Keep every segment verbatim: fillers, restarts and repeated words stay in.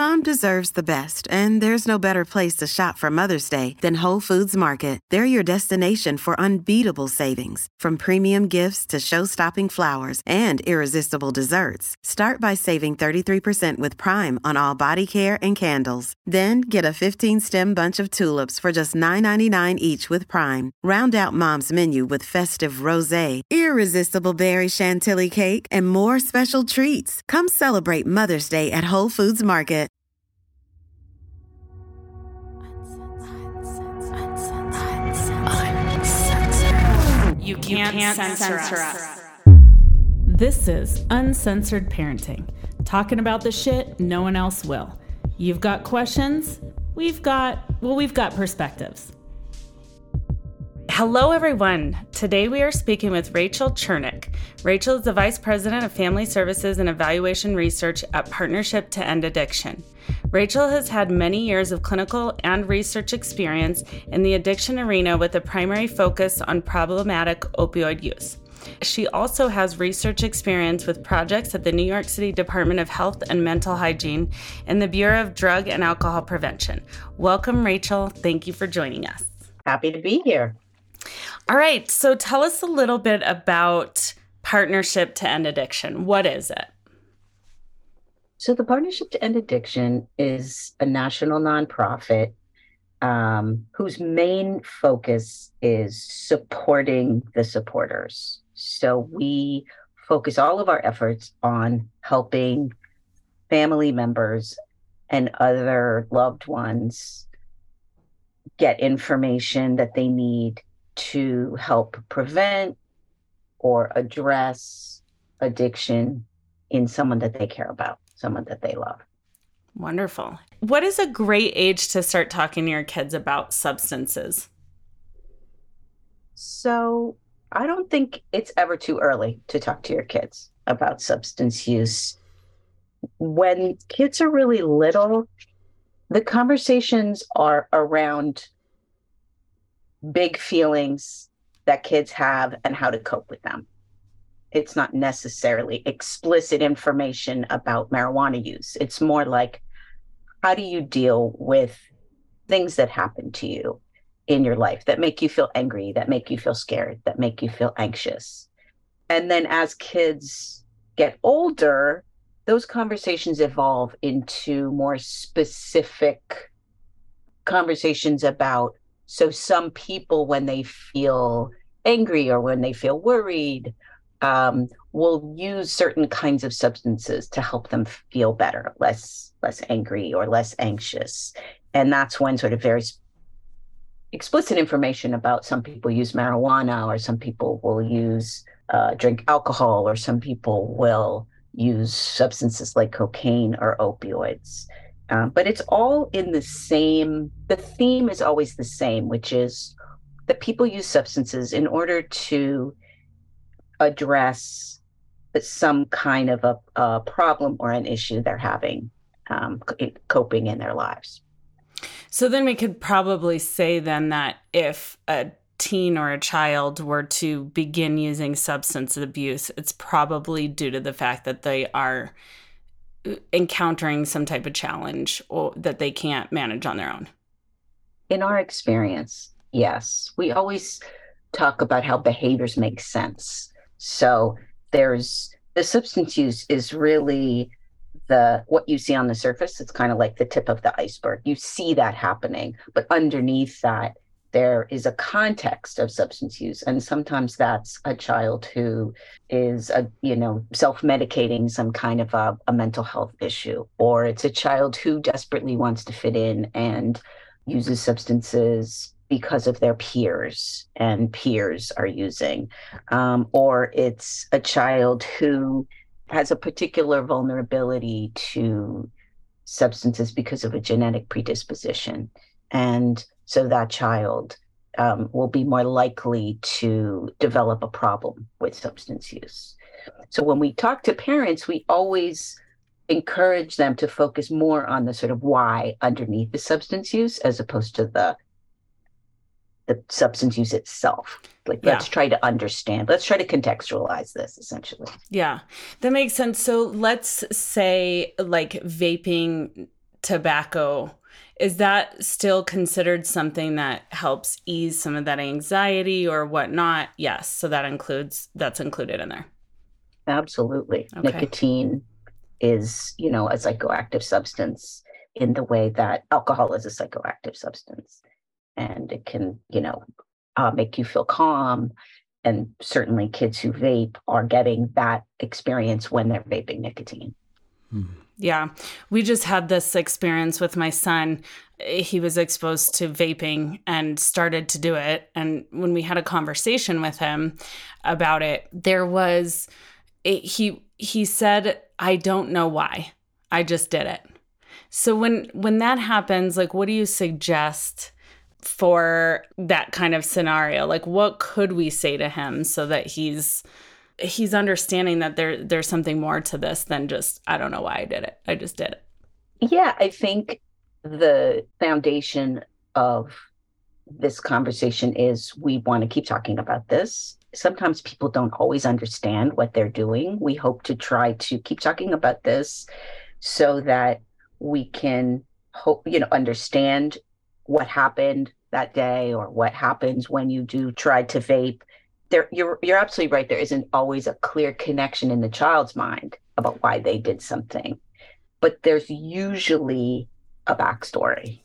Mom deserves the best, and there's no better place to shop for Mother's Day than Whole Foods Market. They're your destination for unbeatable savings, from premium gifts to show-stopping flowers and irresistible desserts. Start by saving thirty-three percent with Prime on all body care and candles. Then get a fifteen-stem bunch of tulips for just nine ninety-nine each with Prime. Round out Mom's menu with festive rosé, irresistible berry chantilly cake, and more special treats. Come celebrate Mother's Day at Whole Foods Market. You can't, you can't censor, censor us. us. This is Uncensored Parenting, talking about the shit no one else will. You've got questions, we've got, well, we've got perspectives. Hello, everyone. Today we are speaking with Rachel Chernick. Rachel is the Vice President of Family Services and Evaluation Research at Partnership to End Addiction. Rachel has had many years of clinical and research experience in the addiction arena with a primary focus on problematic opioid use. She also has research experience with projects at the New York City Department of Health and Mental Hygiene and the Bureau of Drug and Alcohol Prevention. Welcome, Rachel. Thank you for joining us. Happy to be here. All right. So tell us a little bit about Partnership to End Addiction. What is it? So the Partnership to End Addiction is a national nonprofit um, whose main focus is supporting the supporters. So we focus all of our efforts on helping family members and other loved ones get information that they need to help prevent or address addiction in someone that they care about, someone that they love. Wonderful. What is a great age to start talking to your kids about substances? So I don't think it's ever too early to talk to your kids about substance use. When kids are really little, the conversations are around big feelings that kids have and how to cope with them. It's not necessarily explicit information about marijuana use. It's more like, how do you deal with things that happen to you in your life that make you feel angry, that make you feel scared, that make you feel anxious? And then as kids get older, those conversations evolve into more specific conversations about, so some people, when they feel angry or when they feel worried, um, will use certain kinds of substances to help them feel better, less less angry or less anxious. And that's when sort of very explicit information about some people use marijuana, or some people will use uh, drink alcohol, or some people will use substances like cocaine or opioids. Um, but it's all in the same, the theme is always the same, which is that people use substances in order to address some kind of a, a problem or an issue they're having, um, coping in their lives. So then we could probably say then that if a teen or a child were to begin using substance abuse, it's probably due to the fact that they are encountering some type of challenge or that they can't manage on their own. In our experience, yes. We always talk about how behaviors make sense. So there's the substance use is really the what you see on the surface. It's kind of like the tip of the iceberg. You see that happening, but underneath that, there is a context of substance use. And sometimes that's a child who is, a, you know, self-medicating some kind of a, a mental health issue, or it's a child who desperately wants to fit in and uses substances because of their peers and peers are using, um, or it's a child who has a particular vulnerability to substances because of a genetic predisposition. And so that child um, will be more likely to develop a problem with substance use. So when we talk to parents, we always encourage them to focus more on the sort of why underneath the substance use, as opposed to the the substance use itself. Like, yeah. Let's try to understand. Let's try to contextualize this, essentially. Yeah, that makes sense. So let's say like vaping tobacco, is that still considered something that helps ease some of that anxiety or whatnot? Yes. So that includes, that's included in there. Absolutely. Okay. Nicotine is, you know, a psychoactive substance in the way that alcohol is a psychoactive substance. And it can, you know, uh, make you feel calm. And certainly kids who vape are getting that experience when they're vaping nicotine. Hmm. Yeah. We just had this experience with my son. He was exposed to vaping and started to do it. And when we had a conversation with him about it, there was, it, he he said, I don't know why. I just did it. So when when that happens, like, what do you suggest for that kind of scenario? Like, what could we say to him so that he's he's understanding that there there's something more to this than just, I don't know why I did it. I just did it. Yeah, I think the foundation of this conversation is we want to keep talking about this. Sometimes people don't always understand what they're doing. We hope to try to keep talking about this so that we can hope, you know, understand what happened that day or what happens when you do try to vape. There, you're you're absolutely right. There isn't always a clear connection in the child's mind about why they did something, but there's usually a backstory.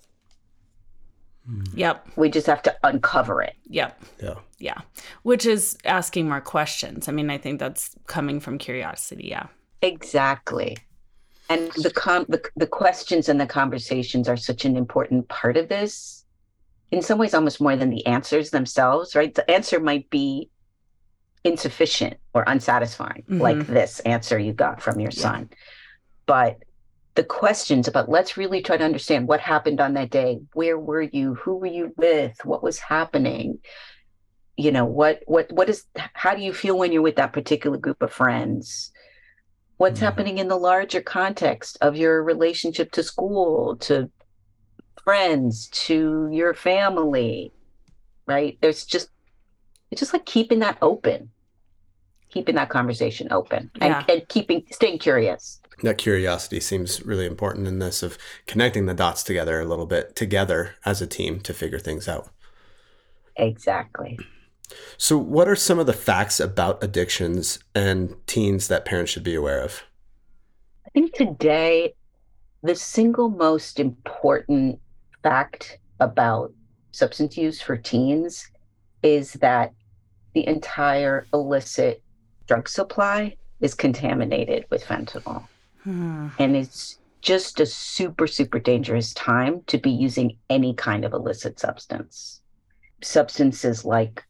Yep. We just have to uncover it. Yep. Yeah. Yeah. Which is asking more questions. I mean, I think that's coming from curiosity. Yeah. Exactly. And the com- the, the questions and the conversations are such an important part of this. In some ways, almost more than the answers themselves, right? The answer might be insufficient or unsatisfying, mm-hmm. like this answer you got from your son. Yeah. But the questions about, let's really try to understand what happened on that day. Where were you? Who were you with? What was happening? You know, what, what, what is, how do you feel when you're with that particular group of friends? What's mm-hmm. happening in the larger context of your relationship to school, to friends, to your family, right? There's just, it's just like keeping that open, keeping that conversation open yeah. and, and keeping, staying curious. That curiosity seems really important in this, of connecting the dots together a little bit together as a team to figure things out. Exactly. So what are some of the facts about addictions and teens that parents should be aware of? I think today, the single most important fact about substance use for teens is that the entire illicit drug supply is contaminated with fentanyl. Hmm. And it's just a super, super dangerous time to be using any kind of illicit substance. Substances like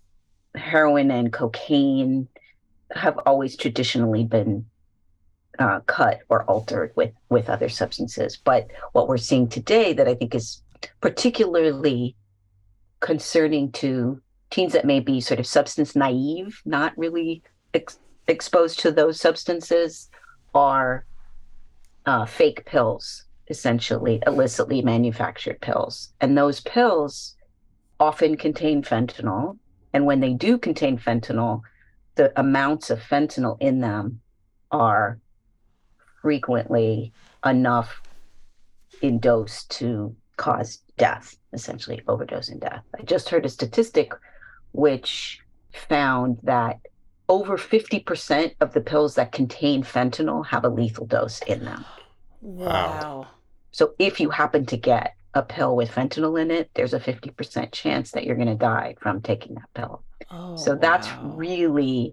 heroin and cocaine have always traditionally been uh, cut or altered with, with other substances. But what we're seeing today that I think is particularly concerning to teens that may be sort of substance naive, not really ex- exposed to those substances, are uh, fake pills, essentially illicitly manufactured pills. And those pills often contain fentanyl. And when they do contain fentanyl, the amounts of fentanyl in them are frequently enough in dose to cause death, essentially overdose and death. I just heard a statistic which found that over fifty percent of the pills that contain fentanyl have a lethal dose in them. Wow. So if you happen to get a pill with fentanyl in it, there's a fifty percent chance that you're going to die from taking that pill. Oh, so that's wow. really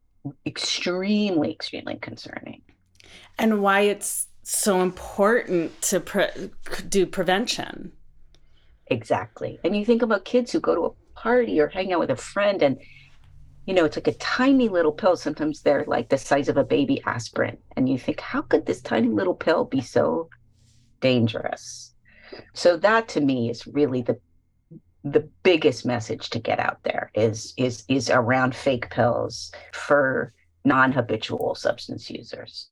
extremely, extremely concerning. And why it's so important to pre- do prevention. Exactly. And you think about kids who go to a party or hang out with a friend and, you know, it's like a tiny little pill. Sometimes they're like the size of a baby aspirin. And you think, how could this tiny little pill be so dangerous? So that to me is really the the biggest message to get out there is is is around fake pills for non-habitual substance users.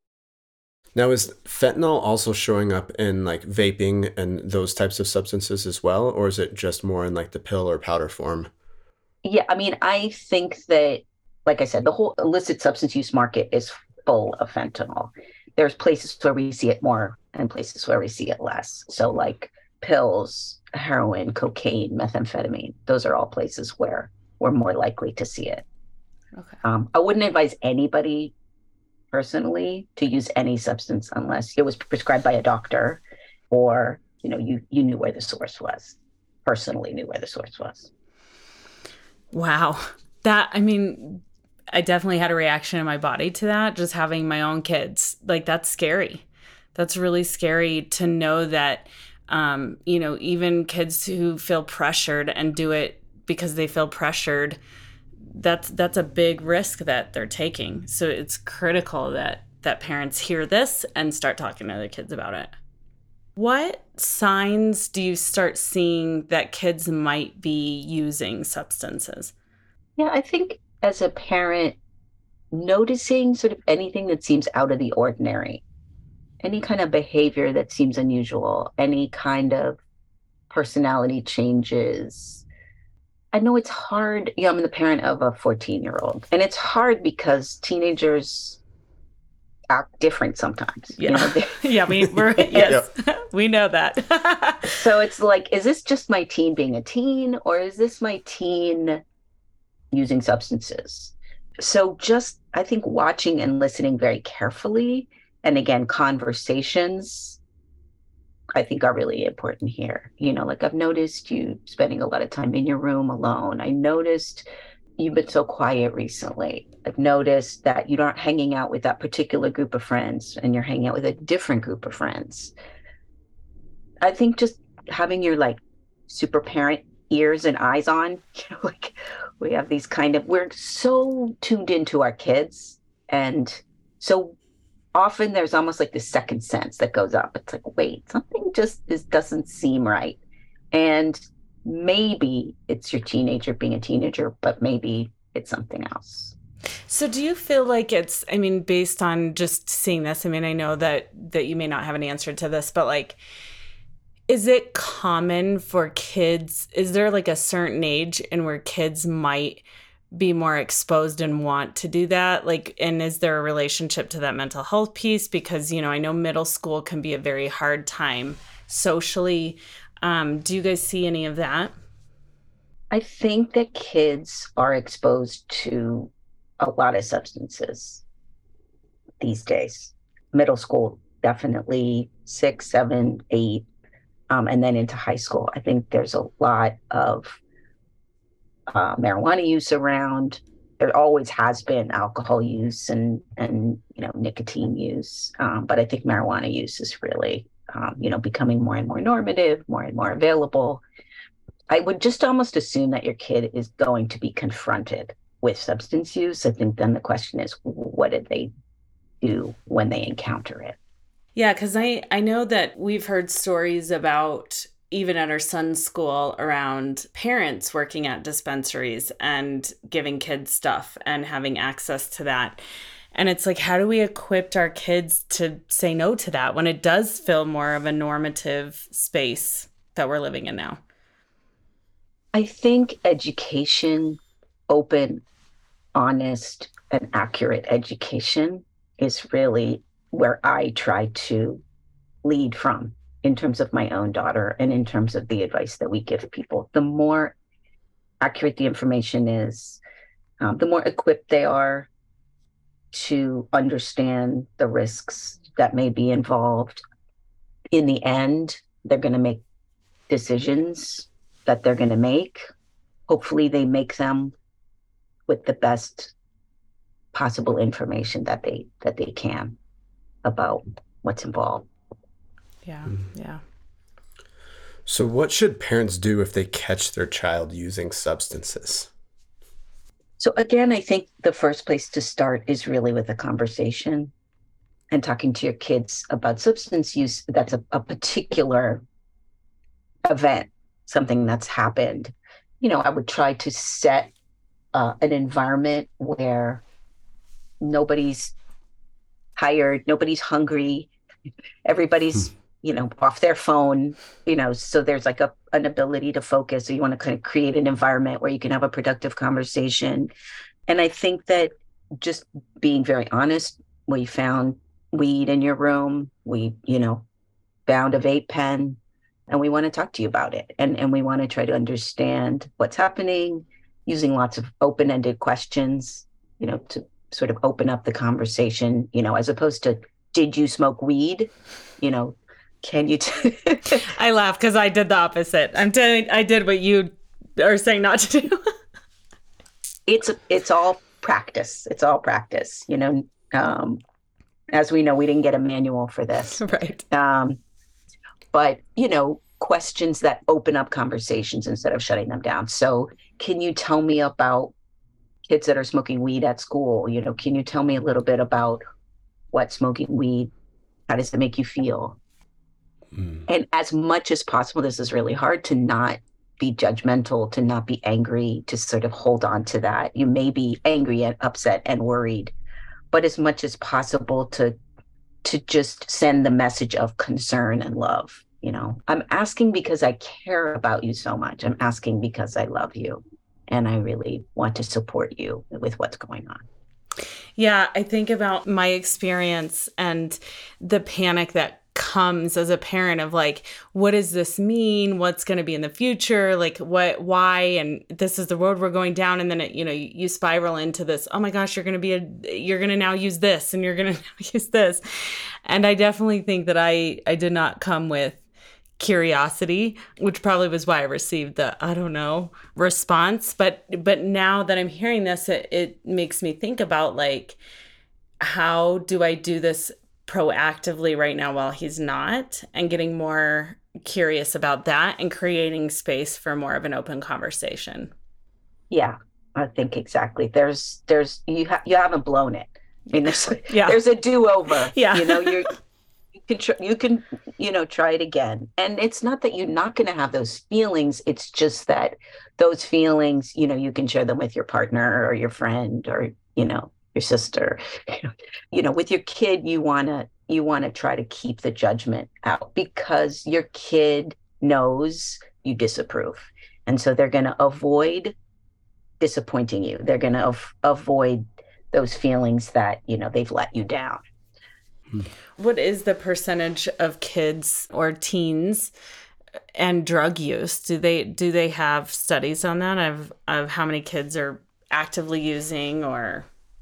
Now, is fentanyl also showing up in like vaping and those types of substances as well? Or is it just more in like the pill or powder form? Yeah, I mean, I think that, like I said, the whole illicit substance use market is full of fentanyl. there's places where we see it more and places where we see it less. So like pills, heroin, cocaine, methamphetamine, those are all places where we're more likely to see it. Okay. Um, I wouldn't advise anybody personally to use any substance unless it was prescribed by a doctor or, you know, you, you knew where the source was, personally knew where the source was. Wow. That, I mean, I definitely had a reaction in my body to that, just having my own kids. Like, that's scary. That's really scary to know that, um, you know, even kids who feel pressured and do it because they feel pressured, that's that's a big risk that they're taking. So it's critical that that parents hear this and start talking to their kids about it. What signs do you start seeing that kids might be using substances? Yeah, I think as a parent, noticing sort of anything that seems out of the ordinary, any kind of behavior that seems unusual, any kind of personality changes. I know it's hard. You know, I'm the parent of a fourteen-year-old, and it's hard because teenagers act different sometimes. Yeah, you know, yeah. We we're yes, we know that. So it's like, is this just my teen being a teen, or is this my teen using substances? So just, I think, watching and listening very carefully, and again, conversations, I think are really important here. You know, like I've noticed you spending a lot of time in your room alone. I noticed you've been so quiet recently. I've noticed that you're not hanging out with that particular group of friends and you're hanging out with a different group of friends. I think just having your like super parent ears and eyes on, you know, like we have these kind of, we're so tuned into our kids. And so often there's almost like this second sense that goes up. It's like, wait, something just is, doesn't seem right. And maybe it's your teenager being a teenager, but maybe it's something else. So do you feel like it's, I mean, based on just seeing this, I mean, I know that, that you may not have an answer to this, but like, is it common for kids, is there like a certain age in where kids might be more exposed and want to do that? Like, and is there a relationship to that mental health piece? Because, you know, I know middle school can be a very hard time socially. Um, do you guys see any of that? I think that kids are exposed to a lot of substances these days. Middle school, definitely six, seven, eight, um, and then into high school. I think there's a lot of Uh, marijuana use around. There always has been alcohol use and and you know nicotine use, um, but I think marijuana use is really um, you know becoming more and more normative, more and more available. I would just almost assume that your kid is going to be confronted with substance use. I think then the question is, what did they do when they encounter it? Yeah, because I I know that we've heard stories about, even at our son's school, around parents working at dispensaries and giving kids stuff and having access to that. And it's like, how do we equip our kids to say no to that when it does feel more of a normative space that we're living in now? I think education, open, honest, and accurate education is really where I try to lead from, in terms of my own daughter and in terms of the advice that we give people. The more accurate the information is, um, the more equipped they are to understand the risks that may be involved. In the end, they're going to make decisions that they're going to make. Hopefully they make them with the best possible information that they that they can about what's involved. Yeah, yeah. So what should parents do if they catch their child using substances? So again, I think the first place to start is really with a conversation and talking to your kids about substance use. That's a, a particular event, something that's happened. You know, I would try to set uh, an environment where nobody's tired, nobody's hungry, everybody's hmm. you know, off their phone, you know, so there's like a, an ability to focus. So you want to kind of create an environment where you can have a productive conversation. And I think that just being very honest, we found weed in your room. We, you know, found a vape pen, and we want to talk to you about it. And, and we want to try to understand what's happening using lots of open-ended questions, you know, to sort of open up the conversation, you know, as opposed to, did you smoke weed? You know, can you? T- I laugh because I did the opposite. I'm telling I did what you are saying not to do. it's, it's all practice. It's all practice, you know. Um, as we know, we didn't get a manual for this. Right. Um, but, you know, questions that open up conversations instead of shutting them down. So can you tell me about kids that are smoking weed at school? You know, can you tell me a little bit about what smoking weed, how does it make you feel? Mm. And as much as possible, this is really hard, to not be judgmental, to not be angry, to sort of hold on to that. You may be angry and upset and worried, but as much as possible to to just send the message of concern and love. You know, I'm asking because I care about you so much. I'm asking because I love you, and I really want to support you with what's going on. Yeah, I think about my experience and the panic that comes as a parent of like, what does this mean? What's going to be in the future? Like what, why? And this is the road we're going down. And then, it, you know, you, you spiral into this, oh my gosh, you're going to be a, you're going to now use this and you're going to use this. And I definitely think that I, I did not come with curiosity, which probably was why I received the, I don't know, response. But, but now that I'm hearing this, it, it makes me think about like, how do I do this proactively right now while he's not, and getting more curious about that and creating space for more of an open conversation. Yeah, I think exactly. There's, there's, you have, you haven't blown it. I mean, there's, yeah. there's a do-over. Yeah. You know, you're, you can, tr- you can, you know, try it again. And it's not that you're not going to have those feelings. It's just that those feelings, you know, you can share them with your partner or your friend or, you know, your sister. You know, with your kid, you want to you want to try to keep the judgment out, because your kid knows you disapprove, and so they're going to avoid disappointing you. They're going to av- avoid those feelings that, you know, they've let you down. What is the percentage of kids or teens and drug use? Do they do they have studies on that of of how many kids are actively using? Or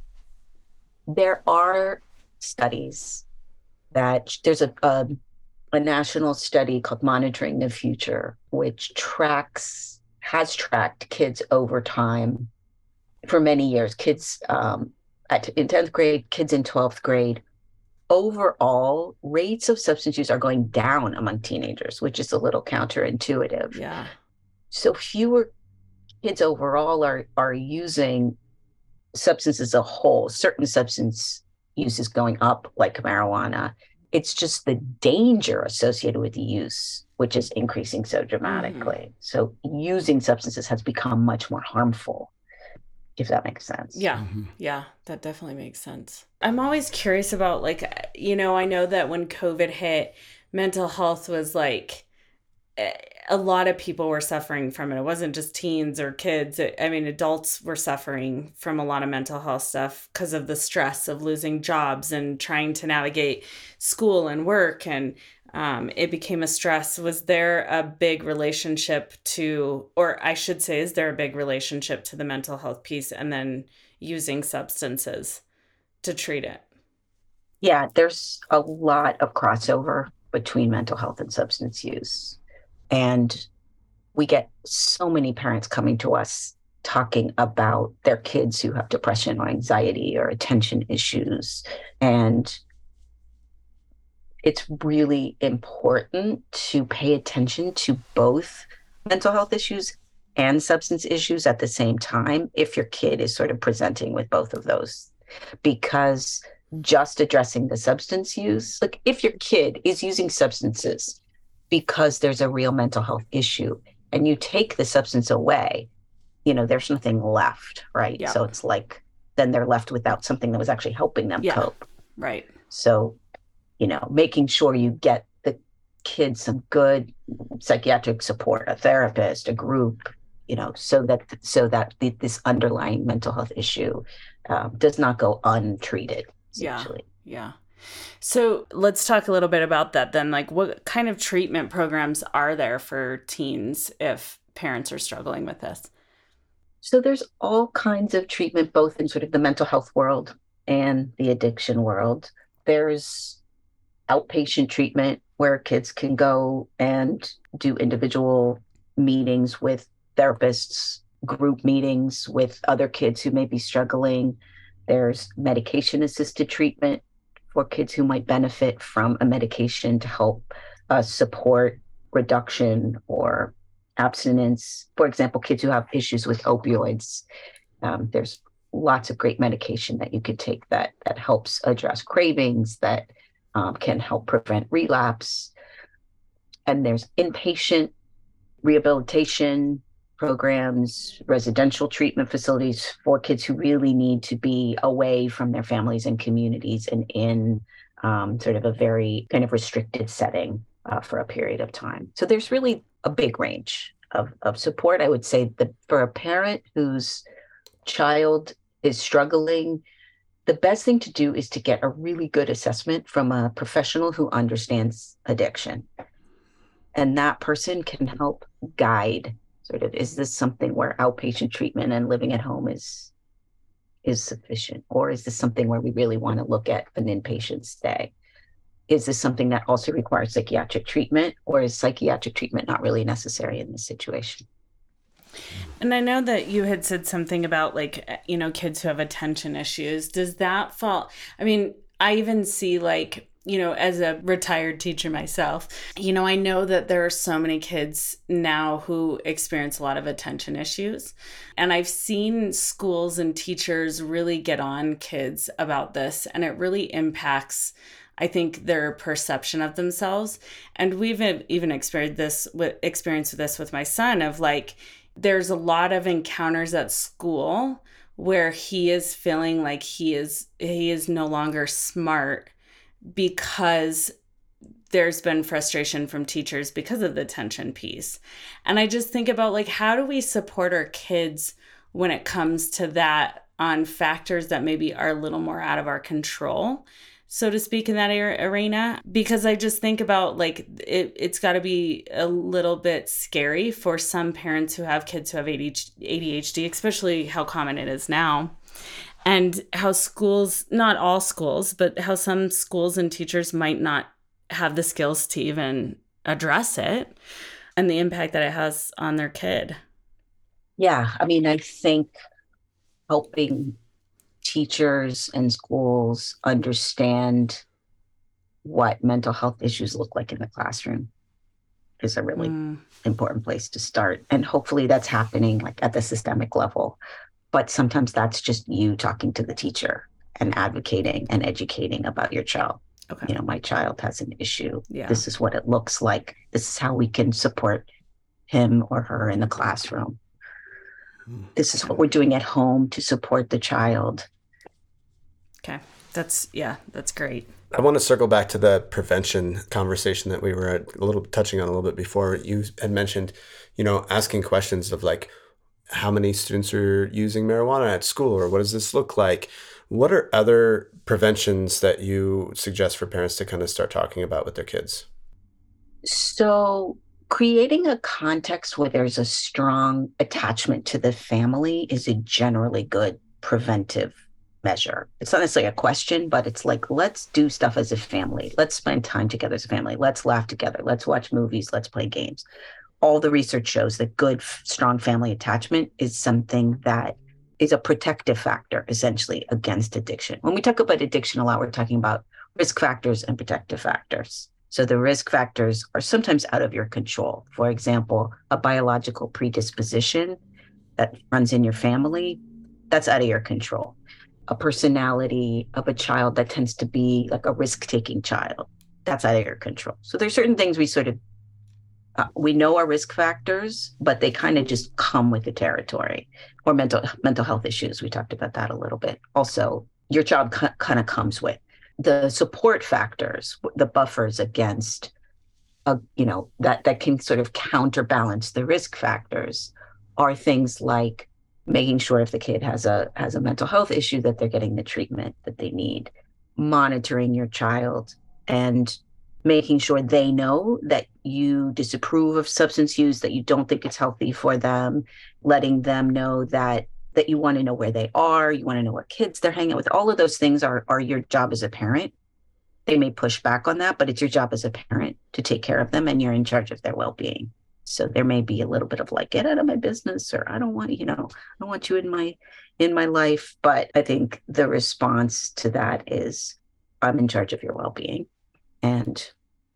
there are studies that there's a, a a national study called Monitoring the Future, which tracks has tracked kids over time for many years. Kids um, at in tenth grade, kids in twelfth grade. Overall, rates of substance use are going down among teenagers, which is a little counterintuitive. Yeah. So fewer kids overall are are using substance as a whole. Certain substance use is going up, like marijuana. It's just the danger associated with the use, which is increasing so dramatically. Mm. So using substances has become much more harmful, if that makes sense. Yeah. Mm-hmm. Yeah, that definitely makes sense. I'm always curious about, like, you know, I know that when COVID hit, mental health was like, a lot of people were suffering from it. It wasn't just teens or kids. I mean, adults were suffering from a lot of mental health stuff because of the stress of losing jobs and trying to navigate school and work. And um, it became a stress. Was there a big relationship to, or I should say, is there a big relationship to the mental health piece and then using substances to treat it? Yeah, there's a lot of crossover between mental health and substance use. And we get so many parents coming to us talking about their kids who have depression or anxiety or attention issues. And it's really important to pay attention to both mental health issues and substance issues at the same time if your kid is sort of presenting with both of those. Because just addressing the substance use, like if your kid is using substances because there's a real mental health issue and you take the substance away, you know, there's nothing left, right? Yeah. So it's like, then they're left without something that was actually helping them yeah. cope. Right. So, you know, making sure you get the kids some good psychiatric support, a therapist, a group, you know, so that, so that the, this underlying mental health issue um, does not go untreated, essentially. Yeah. Yeah. So let's talk a little bit about that then. Like, what kind of treatment programs are there for teens if parents are struggling with this? So there's all kinds of treatment, both in sort of the mental health world and the addiction world. There's outpatient treatment where kids can go and do individual meetings with therapists, group meetings with other kids who may be struggling. There's medication-assisted treatment for kids who might benefit from a medication to help uh, support reduction or abstinence. For example, kids who have issues with opioids, um, there's lots of great medication that you could take that that helps address cravings, that um, can help prevent relapse. And there's inpatient rehabilitation programs, residential treatment facilities for kids who really need to be away from their families and communities and in um, sort of a very kind of restricted setting uh, for a period of time. So there's really a big range of, of support. I would say that for a parent whose child is struggling, the best thing to do is to get a really good assessment from a professional who understands addiction. And that person can help guide sort of, is this something where outpatient treatment and living at home is is sufficient? Or is this something where we really want to look at an inpatient stay? Is this something that also requires psychiatric treatment, or is psychiatric treatment not really necessary in this situation? And I know that you had said something about, like, you know, kids who have attention issues. Does that fall? I mean, I even see, like, you know, as a retired teacher myself, you know, I know that there are so many kids now who experience a lot of attention issues. And I've seen schools and teachers really get on kids about this, and it really impacts, I think, their perception of themselves. And we've even experienced this with experienced this with my son of, like, there's a lot of encounters at school where he is feeling like he is he is no longer smart because there's been frustration from teachers because of the attention piece. And I just think about, like, how do we support our kids when it comes to that on factors that maybe are a little more out of our control, so to speak, in that arena? Because I just think about, like, it, it's got to be a little bit scary for some parents who have kids who have A D H D, especially how common it is now. And how schools, not all schools, but how some schools and teachers might not have the skills to even address it and the impact that it has on their kid. Yeah, I mean, I think helping teachers and schools understand what mental health issues look like in the classroom is a really mm. important place to start. And hopefully that's happening, like, at the systemic level. But sometimes that's just you talking to the teacher and advocating and educating about your child. Okay. You know, my child has an issue. Yeah. This is what it looks like. This is how we can support him or her in the classroom. This is what we're doing at home to support the child. Okay. That's, yeah, that's great. I want to circle back to the prevention conversation that we were a little touching on a little bit before. You had mentioned, you know, asking questions of, like, how many students are using marijuana at school, or what does this look like? What are other preventions that you suggest for parents to kind of start talking about with their kids? So creating a context where there's a strong attachment to the family is a generally good preventive measure. It's not necessarily a question, but it's like, let's do stuff as a family. Let's spend time together as a family. Let's laugh together. Let's watch movies. Let's play games. All the research shows that good, strong family attachment is something that is a protective factor, essentially, against addiction. When we talk about addiction a lot, we're talking about risk factors and protective factors. So the risk factors are sometimes out of your control. For example, a biological predisposition that runs in your family, that's out of your control. A personality of a child that tends to be like a risk-taking child, that's out of your control. So there's certain things we sort of Uh, we know our risk factors, but they kind of just come with the territory. Or mental mental health issues. We talked about that a little bit. Also, your child c- kind of comes with the support factors, the buffers against, uh, you know, that that can sort of counterbalance the risk factors, are things like making sure if the kid has a has a mental health issue that they're getting the treatment that they need. monitoring your child and making sure they know that you disapprove of substance use, that you don't think it's healthy for them, letting them know that that you want to know where they are, you want to know what kids they're hanging out with. All of those things are, are your job as a parent. They may push back on that, but it's your job as a parent to take care of them, and you're in charge of their well-being. So there may be a little bit of like, get out of my business, or I don't want, you know, I don't want you in my in my life. But I think the response to that is, I'm in charge of your well-being. And,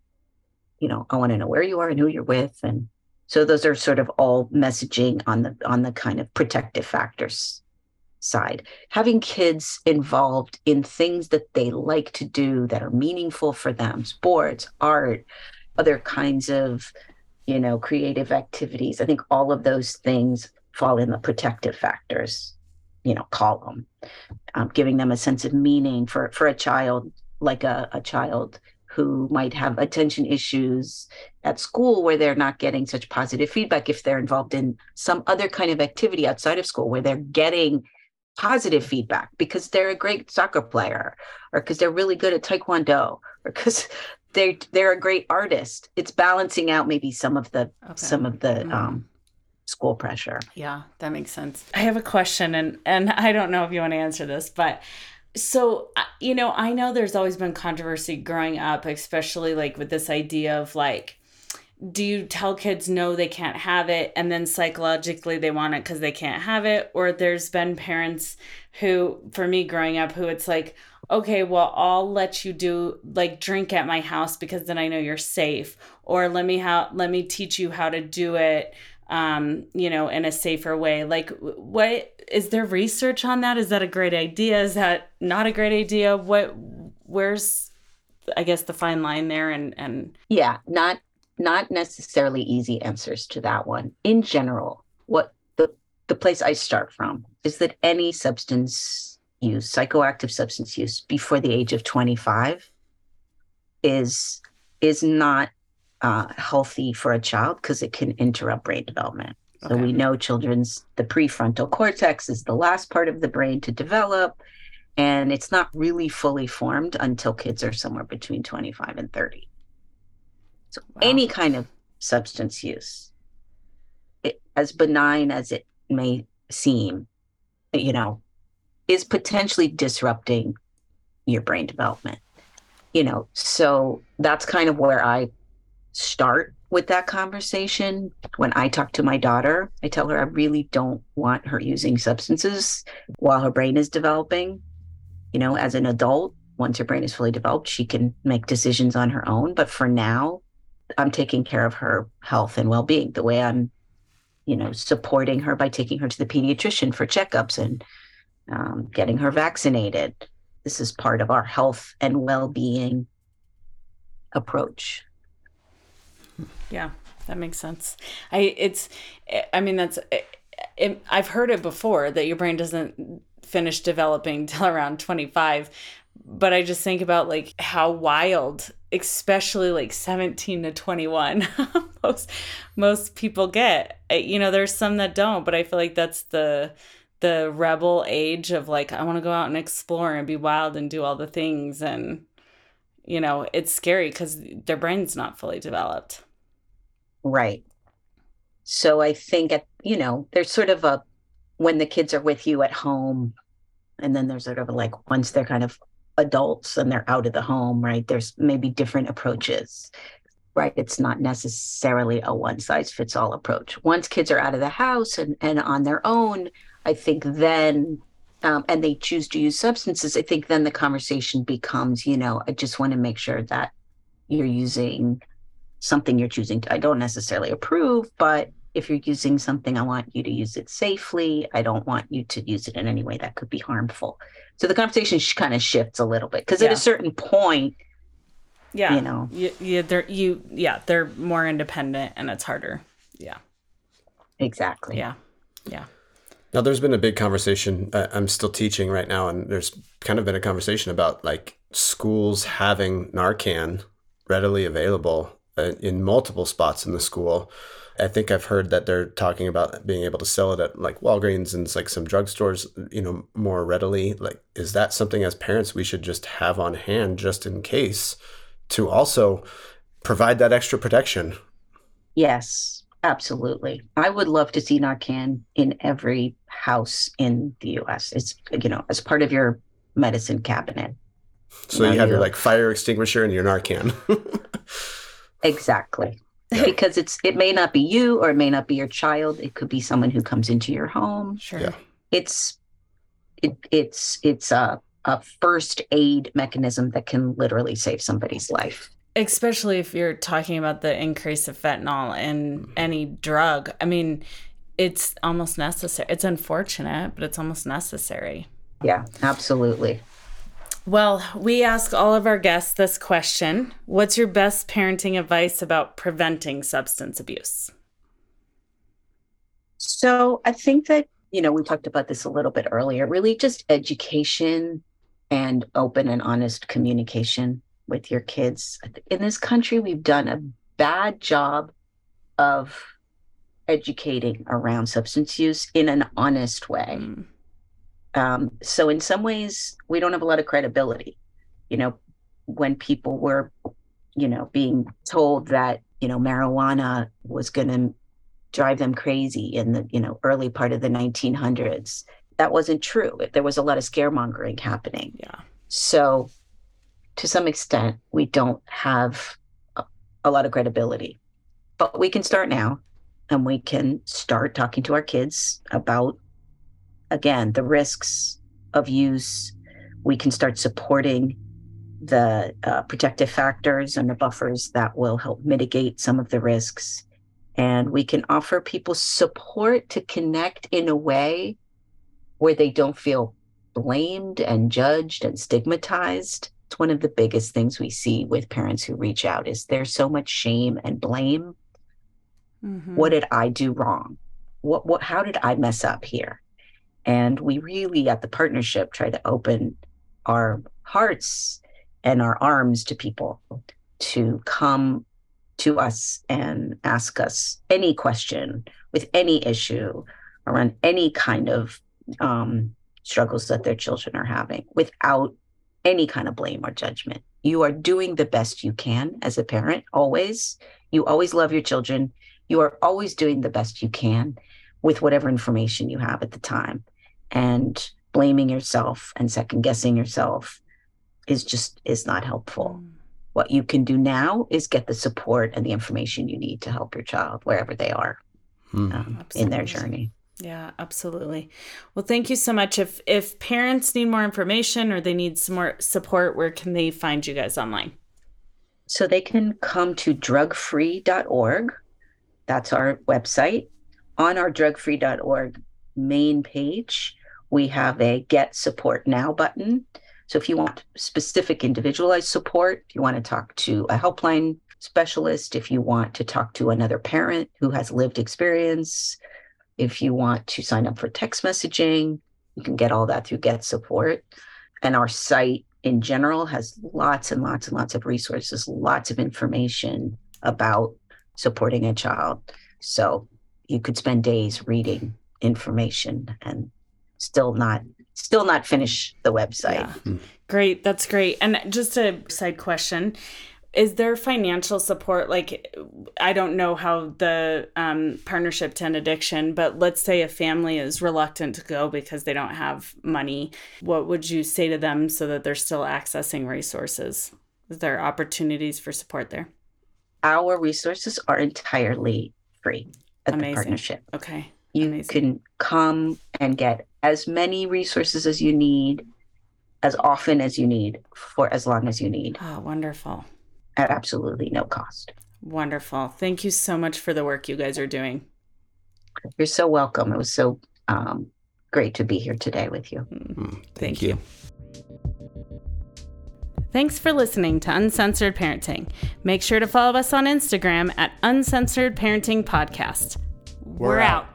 you know, I want to know where you are and who you're with. And so those are sort of all messaging on the on the kind of protective factors side. Having kids involved in things that they like to do that are meaningful for them, sports, art, other kinds of, you know, creative activities. I think all of those things fall in the protective factors, you know, column. Um, giving them a sense of meaning for, for a child, like a, a child who might have attention issues at school where they're not getting such positive feedback. If they're involved in some other kind of activity outside of school where they're getting positive feedback because they're a great soccer player, or because they're really good at taekwondo, or because they they're a great artist, it's balancing out maybe some of the okay. some of the mm. um, school pressure. Yeah, that makes sense. I have a question, and and I don't know if you want to answer this, but so, you know, I know there's always been controversy growing up, especially like with this idea of like, do you tell kids no, they can't have it, and then psychologically they want it because they can't have it? Or there's been parents who, for me growing up, who it's like, okay, well, I'll let you do like drink at my house because then I know you're safe, or let me how let me teach you how to do it, um, you know, in a safer way. Like, what is there research on that? Is that a great idea? Is that not a great idea? What, where's, I guess, the fine line there? And and yeah, not. Not necessarily easy answers to that one. In general, what the, the place I start from is that any substance use, psychoactive substance use before the age of twenty-five is, is not uh, healthy for a child because it can interrupt brain development. Okay. So we know children's, the prefrontal cortex is the last part of the brain to develop, and it's not really fully formed until kids are somewhere between twenty-five and thirty. So wow. Any kind of substance use, it, as benign as it may seem, you know, is potentially disrupting your brain development. You know, so that's kind of where I start with that conversation. When I talk to my daughter, I tell her I really don't want her using substances while her brain is developing. You know, as an adult, once her brain is fully developed, she can make decisions on her own. But for now, I'm taking care of her health and well-being the way I'm, you know, supporting her by taking her to the pediatrician for checkups and um, getting her vaccinated. This is part of our health and well-being approach. Yeah, that makes sense. I, it's, I mean, that's, it, it, I've heard it before that your brain doesn't finish developing till around twenty-five. But I just think about like how wild, especially like seventeen to twenty-one, most most people get. You know, there's some that don't, but I feel like that's the the rebel age of like, I want to go out and explore and be wild and do all the things. And, you know, it's scary because their brain's not fully developed. Right. So I think, at, you know, there's sort of a, when the kids are with you at home, and then there's sort of a, like, once they're kind of adults and they're out of the home, right? There's maybe different approaches, right? It's not necessarily a one size fits all approach. Once kids are out of the house and, and on their own, I think then, um, and they choose to use substances, I think then the conversation becomes, you know, I just want to make sure that you're using something you're choosing to, I don't necessarily approve, but if you're using something, I want you to use it safely. I don't want you to use it in any way that could be harmful. So the conversation sh- kind of shifts a little bit because yeah. at a certain point, yeah, you know, you, you, they're you, yeah, they're more independent and it's harder. Yeah, exactly. Yeah, yeah. Now, there's been a big conversation. Uh, I'm still teaching right now, and there's kind of been a conversation about like schools having Narcan readily available uh, in multiple spots in the school. I think I've heard that they're talking about being able to sell it at like Walgreens and like some drugstores, you know, more readily. Like, is that something as parents we should just have on hand just in case to also provide that extra protection? Yes, absolutely. I would love to see Narcan in every house in the U S. It's, you know, as part of your medicine cabinet. So you, know, you have you, your like fire extinguisher and your Narcan. Exactly. Yeah. Because it's it may not be you, or it may not be your child. It could be someone who comes into your home. Sure. Yeah. It's it it's it's a a first aid mechanism that can literally save somebody's life. Especially if you're talking about the increase of fentanyl in any drug. I mean, it's almost necessary. It's unfortunate, but it's almost necessary. Yeah, absolutely. Well, we ask all of our guests this question. What's your best parenting advice about preventing substance abuse? So I think that, you know, we talked about this a little bit earlier, really just education and open and honest communication with your kids. In this country, we've done a bad job of educating around substance use in an honest way. Mm. Um, so in some ways, we don't have a lot of credibility. You know, when people were, you know, being told that, you know, marijuana was going to drive them crazy in the, you know, early part of the nineteen hundreds, that wasn't true. There was a lot of scaremongering happening. Yeah. So to some extent, we don't have a, a lot of credibility. But we can start now, and we can start talking to our kids about, again, the risks of use. We can start supporting the uh, protective factors and the buffers that will help mitigate some of the risks. And we can offer people support to connect in a way where they don't feel blamed and judged and stigmatized. It's one of the biggest things we see with parents who reach out is there's so much shame and blame. Mm-hmm. What did I do wrong? What, what, how did I mess up here? And we really, at the partnership, try to open our hearts and our arms to people to come to us and ask us any question with any issue around any kind of um, struggles that their children are having without any kind of blame or judgment. You are doing the best you can as a parent, always. You always love your children. You are always doing the best you can with whatever information you have at the time. And blaming yourself and second guessing yourself is just is not helpful. Mm. What you can do now is get the support and the information you need to help your child wherever they are mm. um, in their journey. Yeah, absolutely. Well, thank you so much. If if parents need more information or they need some more support, where can they find you guys online? So they can come to drug free dot org. That's our website. On our drug free dot org main page, we have a Get Support Now button. So if you want specific individualized support, if you want to talk to a helpline specialist, if you want to talk to another parent who has lived experience, if you want to sign up for text messaging, you can get all that through Get Support. And our site in general has lots and lots and lots of resources, lots of information about supporting a child. So you could spend days reading information and still not still not finish the website. Yeah. Mm. Great. That's great. And just a side question. Is there financial support? Like, I don't know how the um, partnership to end addiction, but let's say a family is reluctant to go because they don't have money. What would you say to them so that they're still accessing resources? Is there opportunities for support there? Our resources are entirely free at Amazing. The partnership. Okay. You Amazing. Can come and get as many resources as you need, as often as you need, for as long as you need. Oh, wonderful. At absolutely no cost. Wonderful. Thank you so much for the work you guys are doing. You're so welcome. It was so um, great to be here today with you. Mm, thank, thank you. you. Thanks for listening to Uncensored Parenting. Make sure to follow us on Instagram at Uncensored Parenting Podcast. We're, We're out. out.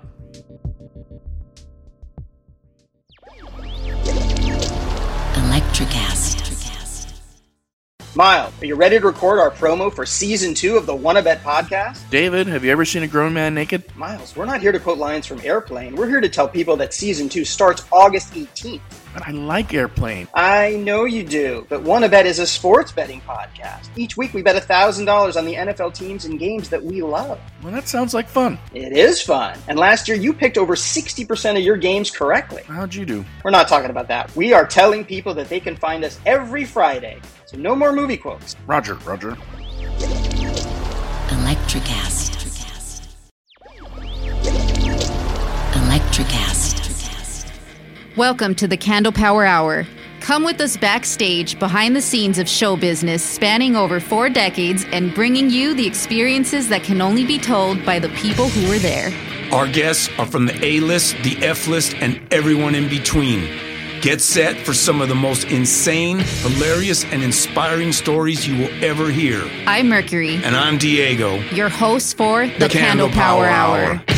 Electricast. Miles, are you ready to record our promo for season two of the Wanna Bet podcast? David, have you ever seen a grown man naked? Miles, we're not here to quote lines from Airplane. We're here to tell people that season two starts August eighteenth. But I like Airplane. I know you do, but Wanna Bet is a sports betting podcast. Each week we bet one thousand dollars on the N F L teams and games that we love. Well, that sounds like fun. It is fun. And last year you picked over sixty percent of your games correctly. How'd you do? We're not talking about that. We are telling people that they can find us every Friday. So no more movie quotes. Roger, Roger. Electricast. Electricast. Welcome to the Candle Power Hour. Come with us backstage behind the scenes of show business spanning over four decades and bringing you the experiences that can only be told by the people who were there. Our guests are from the A-list, the F-list, and everyone in between. Get set for some of the most insane, hilarious, and inspiring stories you will ever hear. I'm Mercury. And I'm Diego. Your host for the, the Candle, Candle Power, Power Hour. Hour.